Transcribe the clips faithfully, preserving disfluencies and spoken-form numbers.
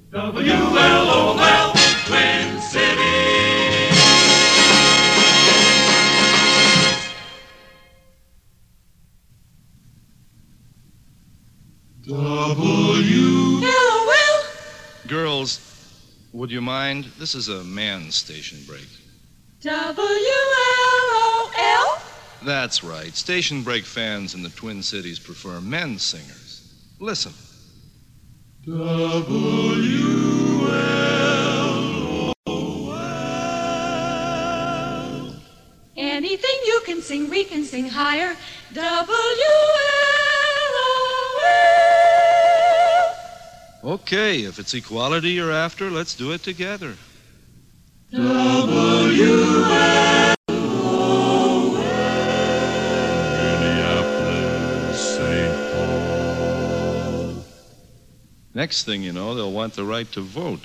W L O L, Twin Cities. W L O L. Girls, would you mind? This is a man's station break. W L O L. That's right. Station break fans in the Twin Cities prefer men's singers. Listen. W L O L. Anything you can sing, we can sing higher. W L O L. Okay, if it's equality you're after, let's do it together. W L. Next thing you know, they'll want the right to vote.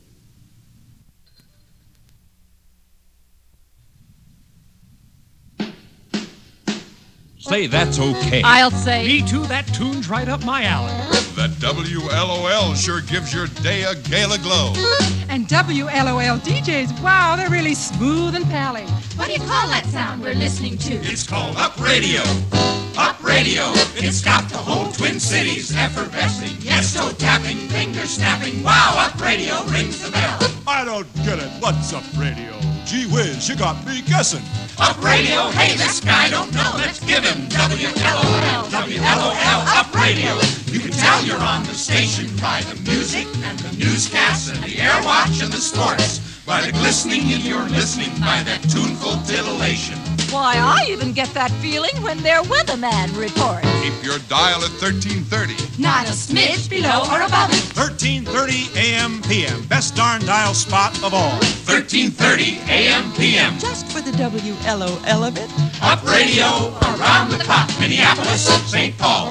Say that's okay. I'll say. Me too, that tune's right up my alley. That W L O L sure gives your day a gala glow. And W L O L D Js, wow, they're really smooth and pally. What do you call that sound we're listening to? It's called Up Radio. Up Radio. It's got the whole Twin Cities effervescing. Yes, toe tapping, finger snapping. Wow, Up Radio rings the bell. I don't get it. What's Up Radio? Gee whiz, you got me guessing. Up Radio, hey, this guy don't know. Let's give him W L O L. W L O L, Up Radio. You can tell you're on the station by the music and the newscasts and the air watch and the sports. By the glistening in your listening, by that tuneful titillation. Why, I even get that feeling when their weatherman reports. Keep your dial at thirteen thirty. Not a smidge below or above it. thirteen thirty A M P M. Best darn dial spot of all. thirteen thirty A M P M. Just for the W L O L of it. Up Radio, around the clock. Minneapolis, Saint Paul.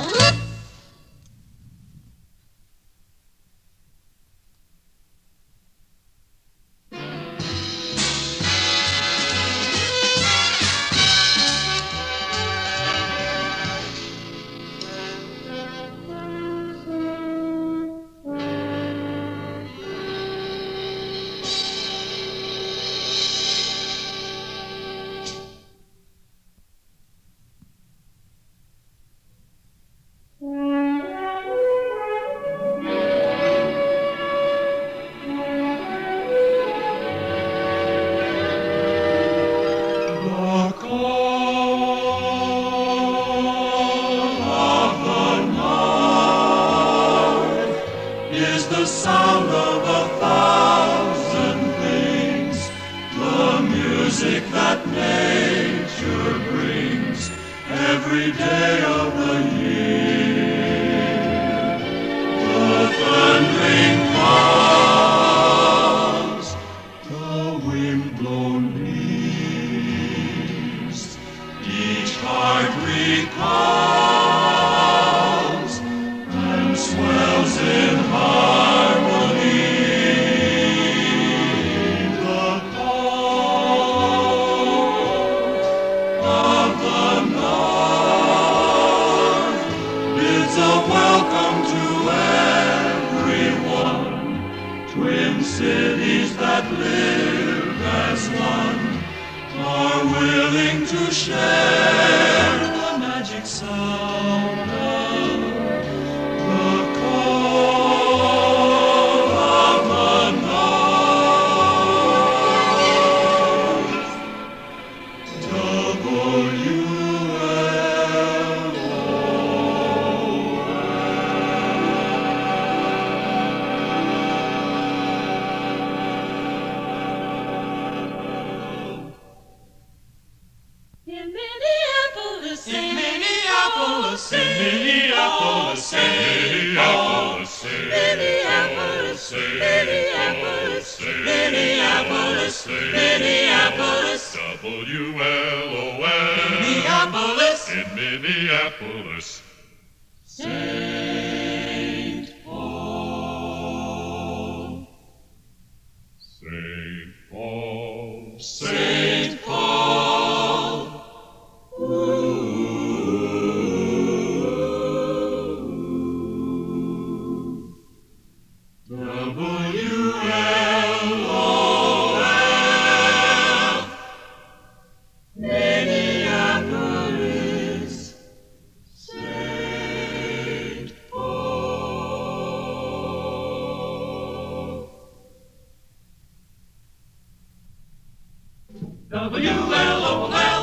W W L O L, Minneapolis, Saint Paul. W L O L.